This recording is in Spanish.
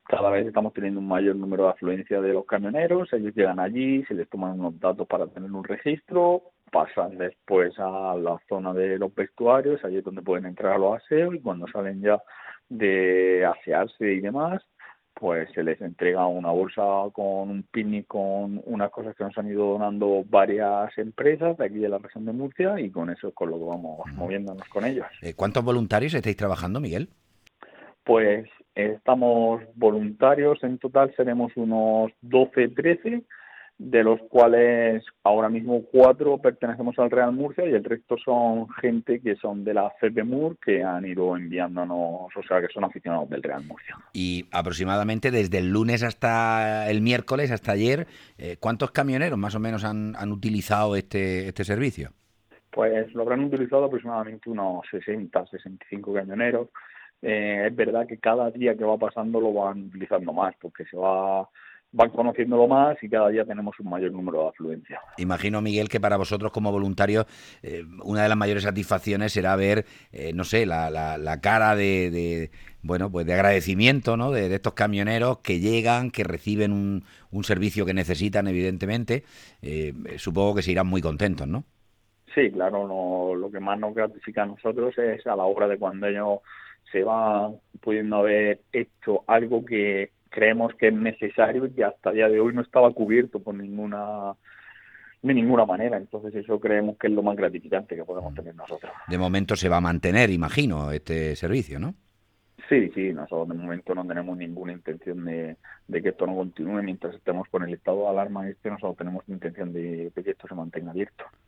cada vez estamos teniendo un mayor número de afluencia de los camioneros, ellos llegan allí, se les toman unos datos para tener un registro, pasan después a la zona de los vestuarios, allí es donde pueden entrar a los aseos y cuando salen ya de asearse y demás, pues se les entrega una bolsa con un picnic con unas cosas que nos han ido donando varias empresas de aquí de la región de Murcia y con eso es con lo que vamos moviéndonos con ellos. ¿Cuántos voluntarios estáis trabajando, Miguel? Pues estamos voluntarios, en total seremos unos 12, 13, de los cuales ahora mismo 4 pertenecemos al Real Murcia y el resto son gente que son de la FEPEMUR que han ido enviándonos, o sea que son aficionados del Real Murcia. Y aproximadamente desde el lunes hasta el miércoles, hasta ayer, ¿cuántos camioneros más o menos han utilizado este servicio? Pues lo habrán utilizado aproximadamente unos 60, 65 camioneros. Es verdad que cada día que va pasando lo van utilizando más, porque van conociéndolo más y cada día tenemos un mayor número de afluencia. Imagino, Miguel, que para vosotros como voluntarios una de las mayores satisfacciones será ver, no sé, la cara bueno, pues de agradecimiento, ¿no? De estos camioneros que llegan, que reciben un servicio que necesitan, evidentemente. Supongo que se irán muy contentos, ¿no? Sí, claro, lo que más nos gratifica a nosotros es a la hora de cuando ellos se van pudiendo haber hecho algo que creemos que es necesario y que hasta el día de hoy no estaba cubierto de ninguna manera. Entonces eso creemos que es lo más gratificante que podemos tener nosotros. De momento se va a mantener, imagino, este servicio, ¿no? Sí, sí, nosotros de momento no tenemos ninguna intención de que esto no continúe. Mientras estemos con el estado de alarma nosotros tenemos intención de que esto se mantenga abierto.